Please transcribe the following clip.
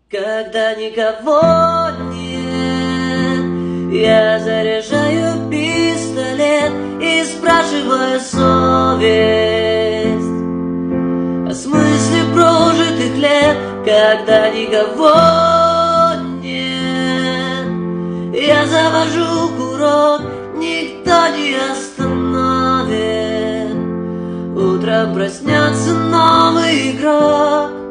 Когда никого нет, я заряжаю пистолет и спрашиваю совесть о смысле прожитых лет. Когда никого нет, я завожу курок, никто не остановит. Утром проснется новый игрок.